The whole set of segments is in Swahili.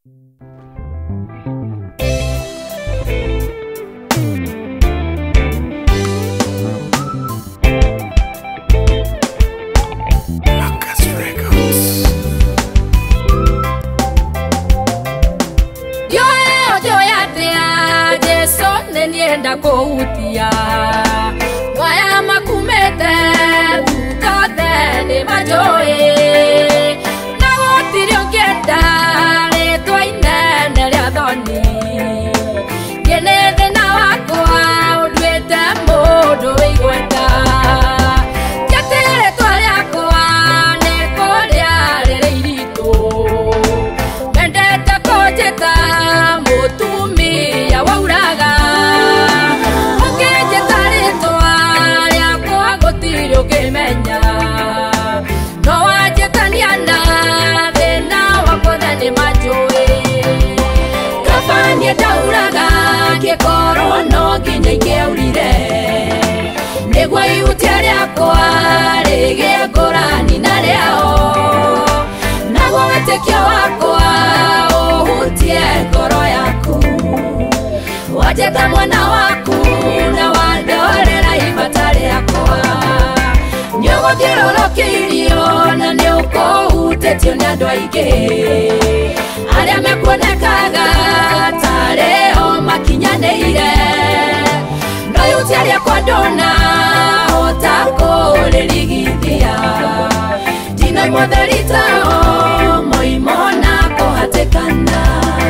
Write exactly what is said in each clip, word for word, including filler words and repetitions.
Koutia waya makumete tutothe ni majoe na gutirio kenda ritwa inene ria thoni yene thina wakwa unduite mundu wigweta jatire twariakwa ni kuria riri iritu mendete kujita mutumia wauraga ukimenya no wajetaniana thina wakothe ni majoe kabanie ndauraga gikoro no nginya ingiaurire niguo ihutia riakwa rigie ngurani na riao naguo wĩtĩkio wakwa ũhutie ngoro yaku wajeta mwana waku na wandorera ibata riakwa nyogothiũrũrũkĩirio na nĩũkũhutĩtio nĩ andũ aingĩ arĩa mekuonekaga tarĩ o makinyanĩire no ihutia rĩakwa ndona hota kũrĩrigithia ndinoimwo theri tao moimo na kũhatĩkana.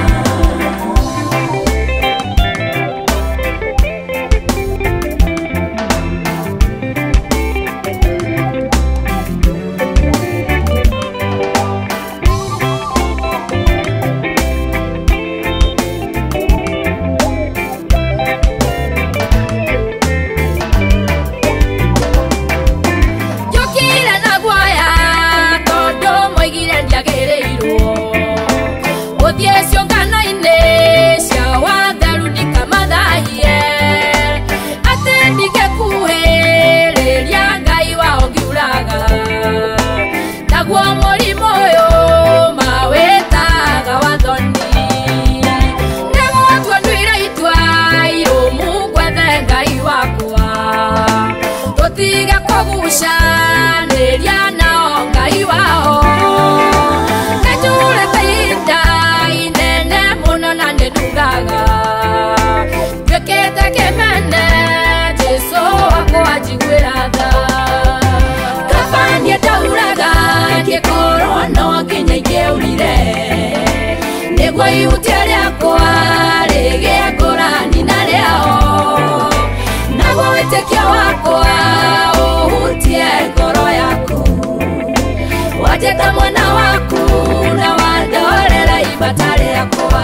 Shaneliana ngai wao najure taida inene muno na ndugaga twekete kemene Jesu wako ajigwira tha kabanie ndauraga gikoro no nginya ingiaurire niguo ihutia riakwa rigie ngurani na riao naguo wĩtĩkio wakwa uhutie ngoro yaku wajeta mwana waku na wandorera ibata riakwa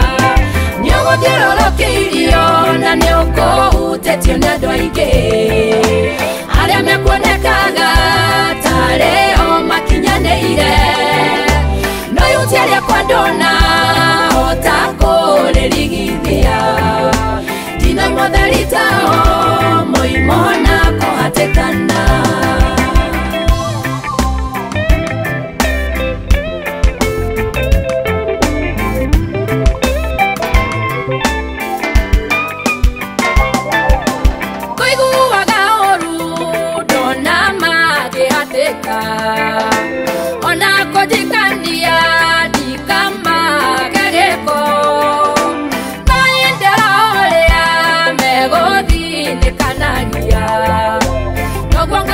nĩũgũthiũrũrũkĩirio na nĩũkũhutĩtio nĩ andũ aingĩ arĩa mekuonekaga tarĩ o makinyanĩire no ihutia rĩakwa ndona hota kũrĩrigithia ndinoimwo theri tao moimo na kũhatĩkana. Kũiguaga ũru ndona makĩhatĩka ona kũnjikania ndikamake gĩko no indĩra ũrĩa megũthiĩ nĩkanagia noguo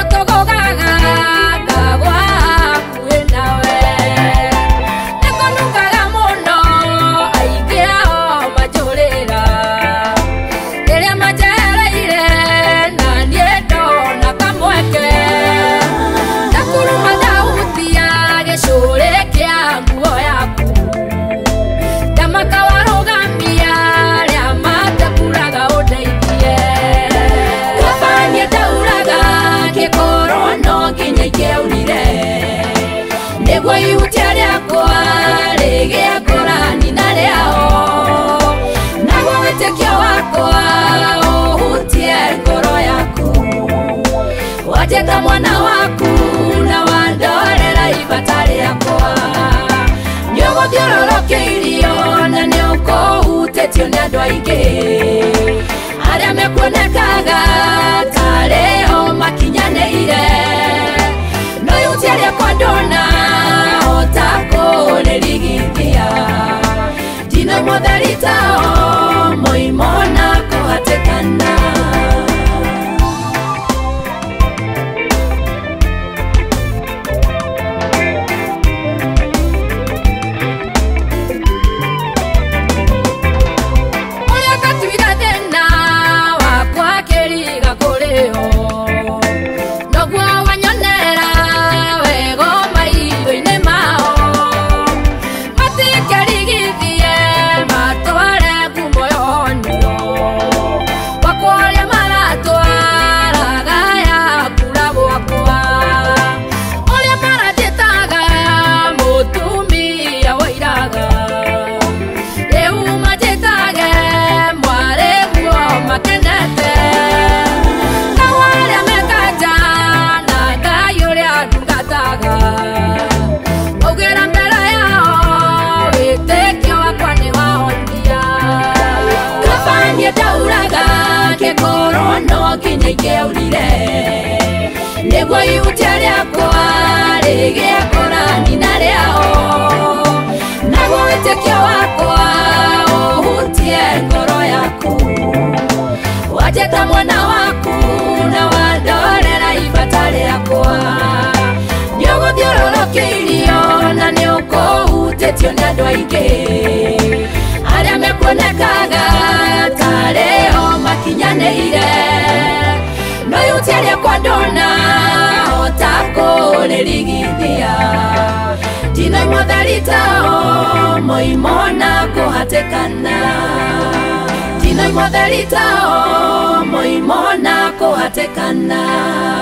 thiũrũrũkĩirio na nĩũkũhutĩtio nĩ andũ aingĩ arĩa mekuonekaga tarĩ o makinyanĩire no yutia rĩakwa ndona hota kũrĩrigithia ndino mũtheri tao mũimo na kũhatĩkana nĩguo ihutia rĩakwa rĩgĩakũrani na rĩao naguo wĩtĩkio wakwa ũhutie ngoro yaku wajeta mwana waku na wandorera ibata rĩakwa nĩũgũthiũrũrũkĩirio na nĩũkũhutĩtio nĩ andũ aingĩ arĩa mekuonekaga tarĩ o makinyanĩire no yutia rĩakwa ndona hota kũrĩrigithia ndino mũtheri tao mũimo na kũhatĩkana ndino mũtheri tao mũimo na kũhatĩkana